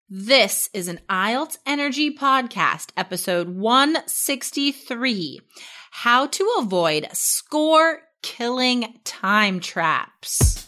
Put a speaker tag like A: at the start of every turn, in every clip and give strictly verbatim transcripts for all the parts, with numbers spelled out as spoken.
A: This is an I E L T S Energy Podcast, episode one sixty-three, How to Avoid Score-Killing Time Traps.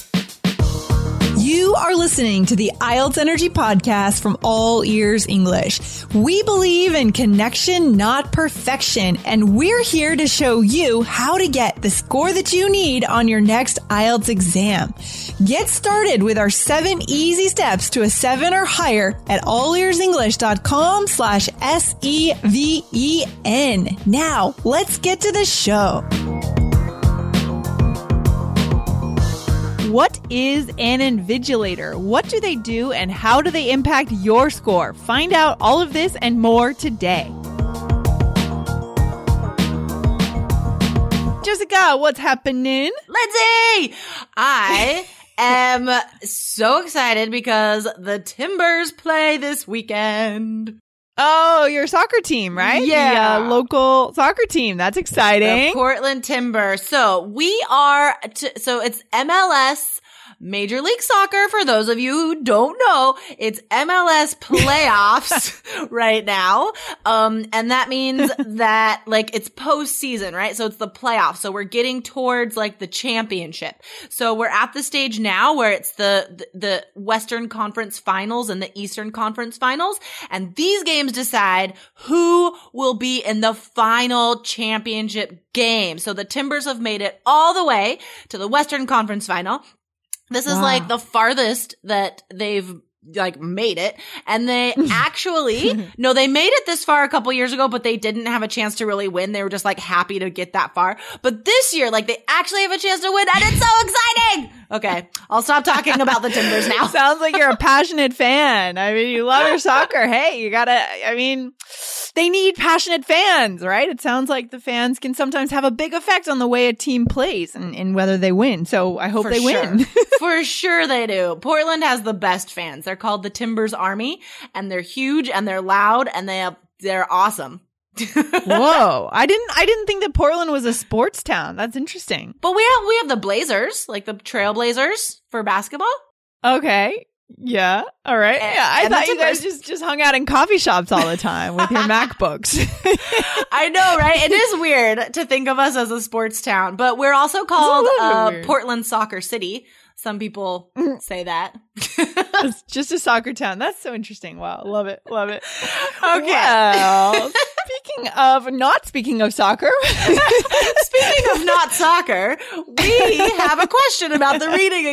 B: You are listening to the I E L T S Energy Podcast from All Ears English. We believe in connection, not perfection, and we're here to show you how to get the score that you need on your next I E L T S exam. Get started with our seven easy steps to a seven or higher at allearsenglish.com slash S E V E N. Now, let's get to the show.
C: What is an invigilator? What do they do and how do they impact your score? Find out all of this and more today. Jessica, what's happening?
A: Lindsay! I am so excited because the Timbers play this weekend.
C: Oh, your soccer team, right?
A: Yeah.
C: The uh, local soccer team. That's exciting.
A: The Portland Timbers. So we are, t- so it's M L S Major League Soccer. For those of you who don't know, it's M L S playoffs right now. Um, and that means that like it's postseason, right? So it's the playoffs. So we're getting towards like the championship. So we're at the stage now where it's the, the, the Western Conference Finals and the Eastern Conference Finals. And these games decide who will be in the final championship game. So the Timbers have made it all the way to the Western Conference Final. This is
B: Wow.
A: like the farthest that they've like made it. And they actually, no, they made it this far a couple years ago, but they didn't have a chance to really win. They were just like happy to get that far. But this year, like they actually have a chance to win and it's so exciting. Okay. I'll stop talking about the Timbers now.
C: Sounds like you're a passionate fan. I mean, you love your soccer. Hey, you gotta, I mean, they need passionate fans, right? It sounds like the fans can sometimes have a big effect on the way a team plays and, and whether they win. So I hope
A: For
C: they
A: sure.
C: win.
A: For sure they do. Portland has the best fans. They're called the Timbers Army and they're huge and they're loud and they have, they're awesome.
C: Whoa. I didn't, I didn't think that Portland was a sports town. That's interesting.
A: But we have, we have the Blazers, like the Trailblazers for basketball.
C: Okay. Yeah. All right.
A: And-
C: Yeah. I
A: and the
C: thought you guys
A: Timbers.
C: just, just hung out in coffee shops all the time with your MacBooks.
A: I know, right? It is weird to think of us as a sports town, but we're also called
C: little
A: uh,
C: weird.
A: Portland Soccer City. Some people say that.
C: It's just a soccer town. That's so interesting. Wow. Love it. Love it.
A: Okay.
C: Well, speaking of, not speaking of soccer.
A: Speaking of not soccer, we have a question about the reading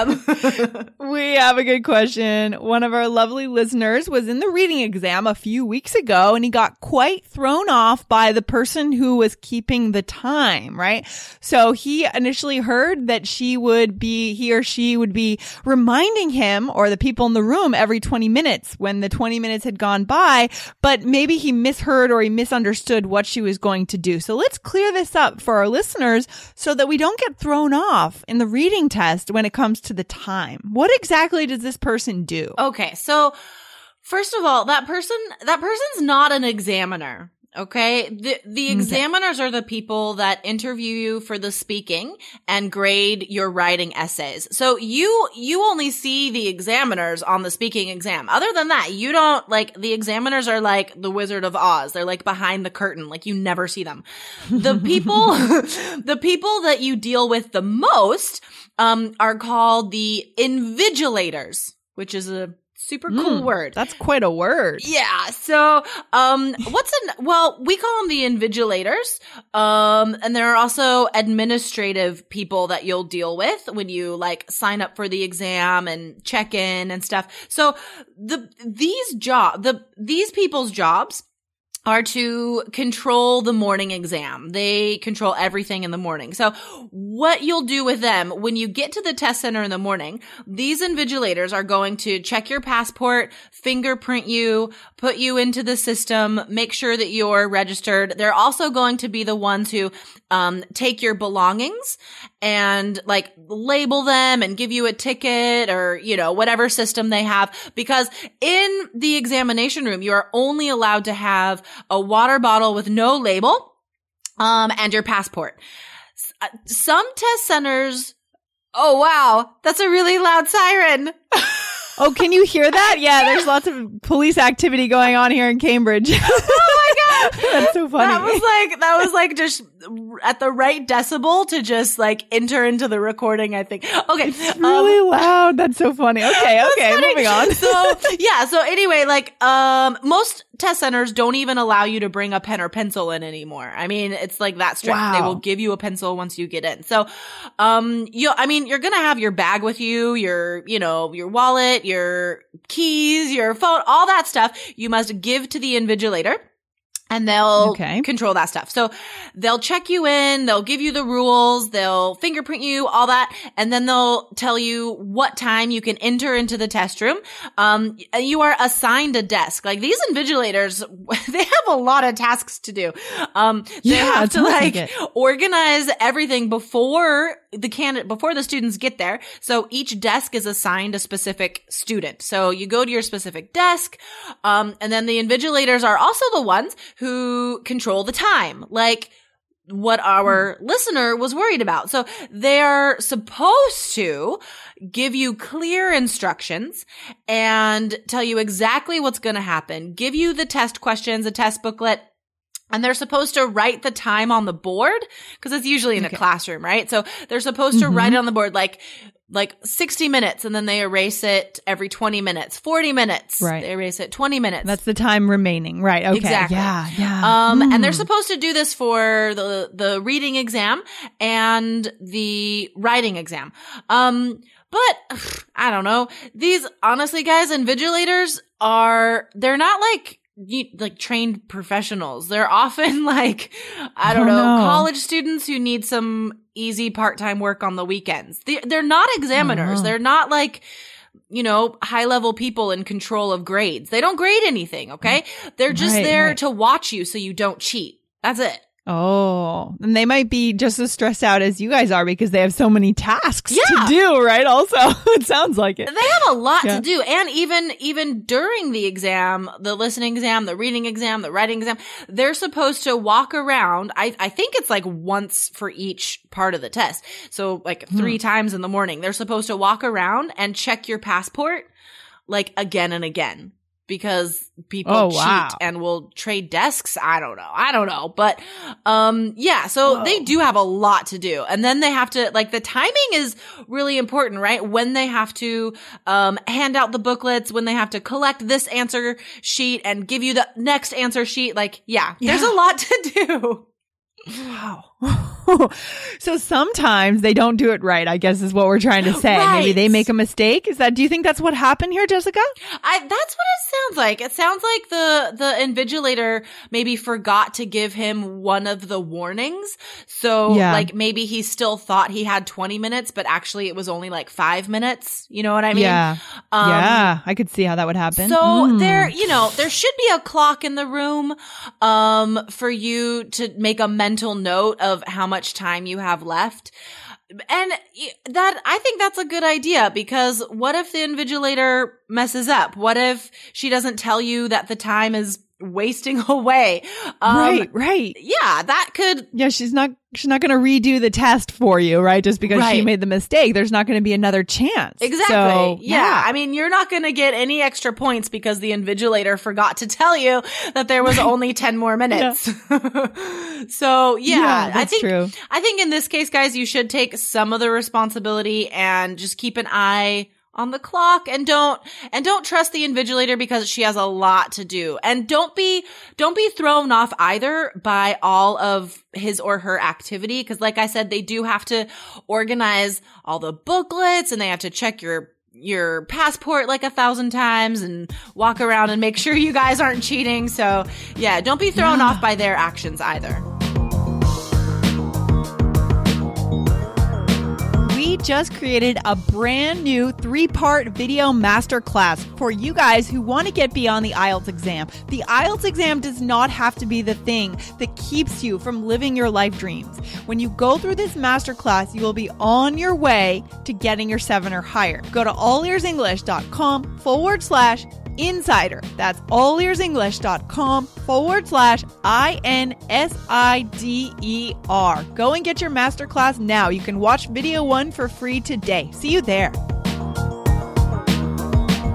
A: exam.
C: We have a good question. One of our lovely listeners was in the reading exam a few weeks ago and he got quite thrown off by the person who was keeping the time, right? So he initially heard that she would be, he or she would be reminding him or the people in the room every twenty minutes when the twenty minutes had gone by, but maybe he misheard or he misunderstood what she was going to do. So let's clear this up for our listeners so that we don't get thrown off in the reading test when it comes to the time. What exactly does this person do?
A: Okay, so first of all, that person, that person's not an examiner. Okay. The, the examiners are the people that interview you for the speaking and grade your writing essays. So you, you only see the examiners on the speaking exam. Other than that, you don't like, the examiners are like the Wizard of Oz. They're like behind the curtain. Like you never see them. The people, the people that you deal with the most, um, are called the invigilators, which is a super cool
C: Mm,
A: word.
C: That's quite a word.
A: Yeah. So, um, what's an, well, we call them the invigilators. Um, and there are also administrative people that you'll deal with when you like sign up for the exam and check in and stuff. So the, these job, the, these people's jobs are to control the morning exam. They control everything in the morning. So what you'll do with them when you get to the test center in the morning, these invigilators are going to check your passport, fingerprint you, put you into the system, make sure that you're registered. They're also going to be the ones who um take your belongings and like label them and give you a ticket or, you know, whatever system they have. Because in the examination room, you are only allowed to have a water bottle with no label, um, and your passport. S- Some test centers, oh wow, that's a really loud siren.
C: Oh, can you hear that? Yeah, there's lots of police activity going on here in Cambridge.
A: Oh my God.
C: That's so funny.
A: That was like, that was like just at the right decibel to just like enter into the recording, I think. Okay.
C: It's really um, loud. That's so funny. Okay. Okay.
A: Funny.
C: Moving on.
A: So yeah. So anyway, like, um, most test centers don't even allow you to bring a pen or pencil in anymore. I mean, it's like that strict.
C: Wow.
A: They will give you a pencil once you get in. So, um, you, I mean, you're going to have your bag with you, your, you know, your wallet, your keys, your phone, all that stuff you must give to the invigilator. And they'll
C: okay.
A: control that stuff. So they'll check you in, they'll give you the rules, they'll fingerprint you, all that, and then they'll tell you what time you can enter into the test room. Um, you are assigned a desk. Like these invigilators, they have a lot of tasks to do. Um, they
C: yeah,
A: have to like,
C: like
A: organize everything before the candidate, before the students get there. So each desk is assigned a specific student. So you go to your specific desk, um, and then the invigilators are also the ones who control the time, like what our hmm. listener was worried about. So they're supposed to give you clear instructions and tell you exactly what's going to happen, give you the test questions, a test booklet. And they're supposed to write the time on the board because it's usually in okay. a classroom, right? So they're supposed to mm-hmm. write it on the board like like sixty minutes, and then they erase it every twenty minutes, forty minutes.
C: Right.
A: They erase it twenty minutes.
C: That's the time remaining. Right. Okay.
A: Exactly.
C: Yeah. Yeah.
A: Um,
C: mm.
A: and they're supposed to do this for the, the reading exam and the writing exam. Um, but I don't know. These, honestly, guys, invigilators are, they're not like, You, like trained professionals. They're often like, I don't
C: oh,
A: know,
C: no.
A: college students who need some easy part-time work on the weekends. They, they're not examiners.
C: Oh.
A: They're not like, you know, high level people in control of grades. They don't grade anything. Okay. They're just
C: right,
A: there
C: right.
A: to watch you so you don't cheat. That's it.
C: Oh, and they might be just as stressed out as you guys are because they have so many tasks
A: yeah.
C: to do, right? Also, it sounds like it.
A: They have a lot
C: yeah.
A: to do. And even, even during the exam, the listening exam, the reading exam, the writing exam, they're supposed to walk around. I, I think it's like once for each part of the test. So like three hmm. times in the morning, they're supposed to walk around and check your passport like again and again. Because people
C: oh,
A: cheat
C: wow.
A: and will trade desks. I don't know. I don't know. But, um, yeah, so Whoa. They do have a lot to do. And then they have to, like, the timing is really important, right? When they have to, um, hand out the booklets, when they have to collect this answer sheet and give you the next answer sheet. Like, yeah, yeah. there's a lot to do.
C: Wow. So sometimes they don't do it right, I guess is what we're trying to say.
A: Right.
C: Maybe they make a mistake. Is that, do you think that's what happened here, Jessica?
A: I, that's what it sounds like. It sounds like the, the invigilator maybe forgot to give him one of the warnings. So yeah. like maybe he still thought he had twenty minutes, but actually it was only like five minutes. You know what I mean?
C: Yeah.
A: Um,
C: yeah. I could see how that would happen.
A: So
C: mm.
A: there, you know, there should be a clock in the room, um, for you to make a mental note of how much time you have left. And that, I think that's a good idea because what if the invigilator messes up? What if she doesn't tell you that the time is wasting away? Um,
C: right, right.
A: Yeah, that could.
C: Yeah, she's not, she's not going to redo the test for you, right? Just because
A: right.
C: she made the mistake. There's not going to be another chance.
A: Exactly.
C: So,
A: yeah. yeah. I mean, you're not going to get any extra points because the invigilator forgot to tell you that there was only ten more minutes. Yeah. So yeah,
C: yeah that's
A: I think,
C: true.
A: I think in this case, guys, you should take some of the responsibility and just keep an eye on the clock and don't, and don't trust the invigilator because she has a lot to do. And don't be, don't be thrown off either by all of his or her activity. Cause like I said, they do have to organize all the booklets and they have to check your, your passport like a thousand times and walk around and make sure you guys aren't cheating. So yeah, don't be thrown yeah. off by their actions either.
C: We just created a brand new three-part video masterclass for you guys who want to get beyond the I E L T S exam. The I E L T S exam does not have to be the thing that keeps you from living your life dreams. When you go through this masterclass, you will be on your way to getting your seven or higher. Go to allearsenglish.com forward slash insider. That's allearsenglish.com forward slash I N S I D E R. Go and get your masterclass now. You can watch video one for free today. See you there.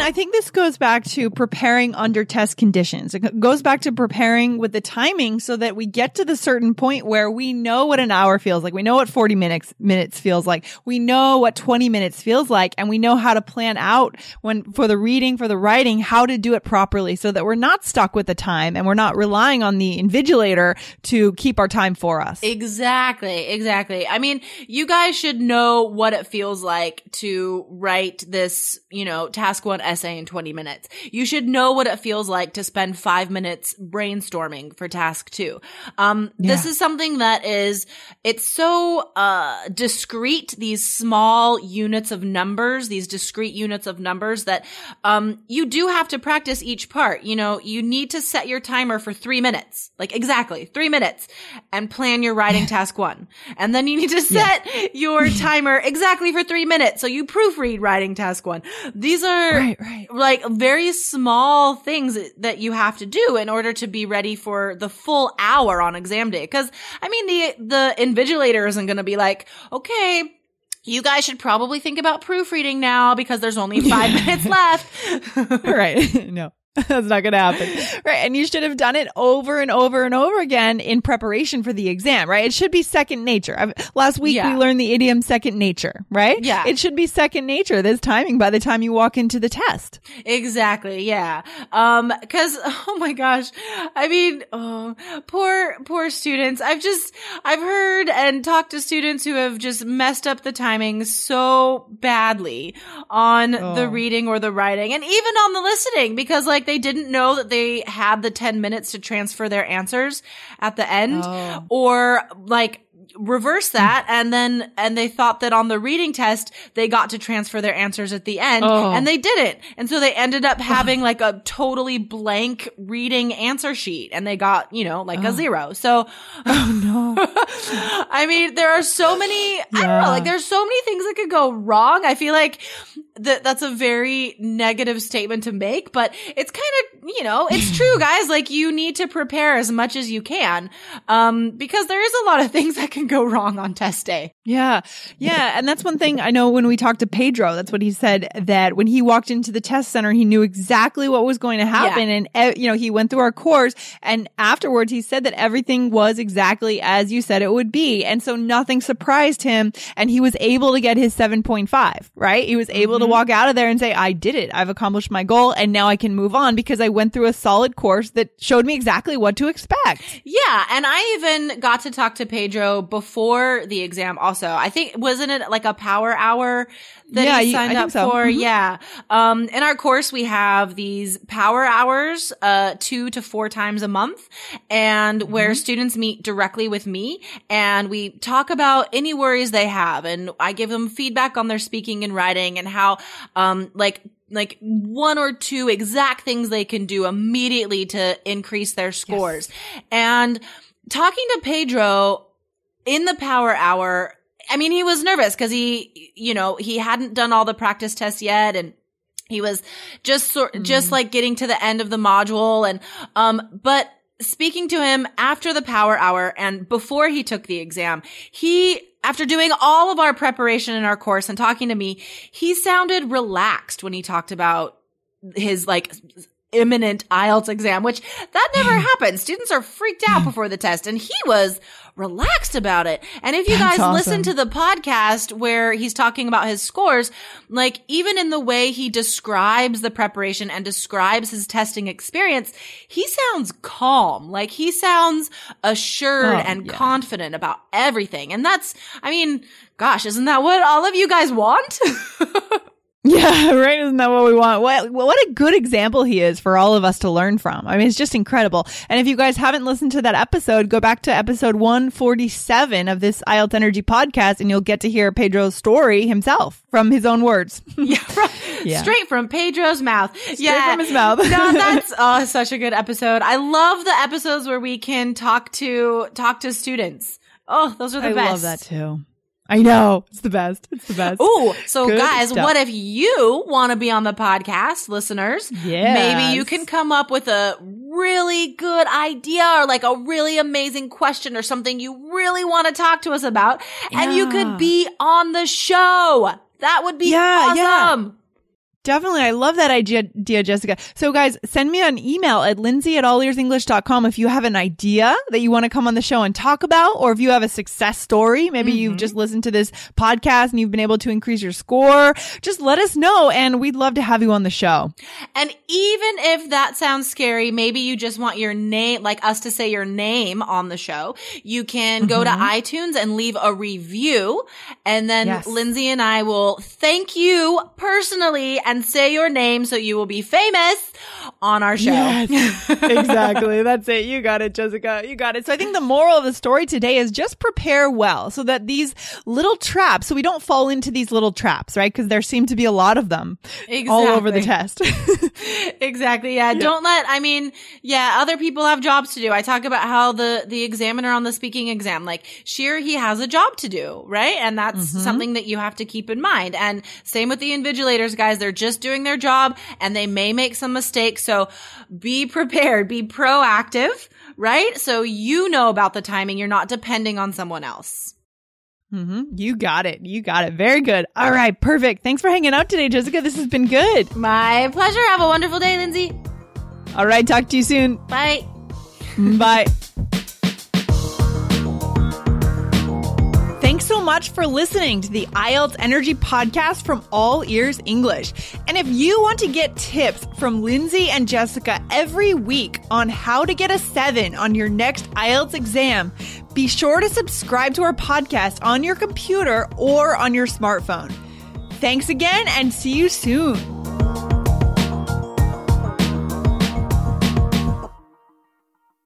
C: I think this goes back to preparing under test conditions. It goes back to preparing with the timing so that we get to the certain point where we know what an hour feels like. We know what forty minutes minutes feels like. We know what twenty minutes feels like, and we know how to plan out when for the reading, for the writing, how to do it properly so that we're not stuck with the time and we're not relying on the invigilator to keep our time for us.
A: Exactly, exactly. I mean, you guys should know what it feels like to write this, you know, task one essay in twenty minutes. You should know what it feels like to spend five minutes brainstorming for task two. Um,
C: Yeah.
A: This is something that is, it's so, uh, discrete, these small units of numbers, these discrete units of numbers that, um, you do have to practice each part. You know, you need to set your timer for three minutes, like exactly three minutes and plan your writing task one. And then you need to set your timer exactly for three minutes. So you proofread writing task one. These are
C: Right, right.
A: like very small things that you have to do in order to be ready for the full hour on exam day. Cause I mean, the, the invigilator isn't going to be like, okay, you guys should probably think about proofreading now because there's only five minutes left.
C: Right. No. That's not going to happen. Right. And you should have done it over and over and over again in preparation for the exam, right? It should be second nature. I've, last week
A: Yeah.
C: we learned the idiom second nature, right?
A: Yeah.
C: It should be second nature, this timing by the time you walk into the test.
A: Exactly. Yeah. Um, cause, oh my gosh. I mean, oh, poor, poor students. I've just, I've heard and talked to students who have just messed up the timing so badly on
C: Oh.
A: the reading or the writing and even on the listening because like they didn't know that they had the ten minutes to transfer their answers at the end
C: Oh.
A: or like, reverse that and then and they thought that on the reading test they got to transfer their answers at the end
C: Oh.
A: and they didn't, and so they ended up having like a totally blank reading answer sheet and they got, you know, like
C: Oh.
A: a zero. So
C: Oh no.
A: I mean, there are so many, I don't
C: Yeah.
A: know, like there's so many things that could go wrong. I feel like that that's a very negative statement to make, but it's kind of, you know, it's true, guys. Like you need to prepare as much as you can, um, because there is a lot of things that can go wrong on test day.
C: Yeah. Yeah. And that's one thing I know when we talked to Pedro, that's what he said, that when he walked into the test center, he knew exactly what was going to happen.
A: Yeah.
C: And, uh, you know, he went through our course and afterwards he said that everything was exactly as you said it would be. And so nothing surprised him and he was able to get his seven point five, right? He was able
A: Mm-hmm.
C: to walk out of there and say, I did it. I've accomplished my goal and now I can move on because I went through a solid course that showed me exactly what to expect.
A: Yeah, and I even got to talk to Pedro before the exam also. I think, wasn't it like a power hour that
C: Yeah,
A: he
C: you-
A: signed
C: I
A: up
C: think so.
A: for?
C: Mhm.
A: Yeah. Um, in our course, we have these power hours, uh, two to four times a month, and
C: Mm-hmm.
A: where students meet directly with me and we talk about any worries they have. And I give them feedback on their speaking and writing and how, um, like, like one or two exact things they can do immediately to increase their scores. And talking to Pedro in the power hour, I mean, he was nervous because he, you know, he hadn't done all the practice tests yet and he was just sort,
C: Mm.
A: just like getting to the end of the module. And, um, but speaking to him after the power hour and before he took the exam, he, after doing all of our preparation in our course and talking to me, he sounded relaxed when he talked about his like imminent I E L T S exam, which that never happens. Students are freaked out before the test and he was relaxed about it. And if you
C: That's
A: guys listen
C: awesome.
A: to the podcast where he's talking about his scores, like even in the way he describes the preparation and describes his testing experience, he sounds calm. Like he sounds assured
C: Oh,
A: and
C: yeah.
A: confident about everything. And that's, I mean, gosh, isn't that what all of you guys want?
C: Yeah, right. Isn't that what we want? What, what a good example he is for all of us to learn from. I mean, it's just incredible. And if you guys haven't listened to that episode, go back to episode one forty-seven of this I E L T S Energy podcast and you'll get to hear Pedro's story himself from his own words.
A: Yeah, right.
C: Yeah.
A: Straight from Pedro's mouth.
C: Straight
A: yeah.
C: from his mouth.
A: No, that's oh, such a good episode. I love the episodes where we can talk to talk to students. Oh, those are the
C: I
A: best.
C: love that too. I know. It's the best. It's the best.
A: Ooh, so
C: Good
A: guys,
C: stuff.
A: what if you want to be on the podcast, listeners?
C: Yes.
A: Maybe you can come up with a really good idea or like a really amazing question or something you really want to talk to us about, and you
C: Yeah.
A: could be on the show. That would be
C: Yeah, yeah.
A: awesome.
C: Definitely. I love that idea, Jessica. So guys, send me an email at lindsay at all ears english dot com if you have an idea that you want to come on the show and talk about, or if you have a success story. Maybe mm-hmm. you've just listened to this podcast and you've been able to increase your score. Just let us know and we'd love to have you on the show.
A: And even if that sounds scary, maybe you just want your name, like us to say your name on the show, you can mm-hmm. go to iTunes and leave a review. And then yes. Lindsay and I will thank you personally and and say your name so you will be famous on our show.
C: Yes, exactly. That's it. You got it, Jessica. You got it. So I think the moral of the story today is just prepare well so that these little traps, so we don't fall into these little traps, right? Because there seem to be a lot of them exactly. all over the test.
A: Exactly. Yeah. yeah. Don't let, I mean, yeah, other people have jobs to do. I talk about how the, the examiner on the speaking exam, like Sheer, he has a job to do, right? And that's mm-hmm. something that you have to keep in mind. And same with the invigilators, guys. They're just doing their job and they may make some mistakes. So be prepared, be proactive, right? So you know about the timing. You're not depending on someone else.
C: Mm-hmm. You got it. You got it. Very good. All right. Perfect. Thanks for hanging out today, Jessica. This has been good.
A: My pleasure. Have a wonderful day, Lindsay.
C: All right. Talk to you soon.
A: Bye.
C: Bye. Thanks so much for listening to the I E L T S Energy Podcast from All Ears English. And if you want to get tips from Lindsay and Jessica every week on how to get a seven on your next I E L T S exam, be sure to subscribe to our podcast on your computer or on your smartphone. Thanks again and see you soon.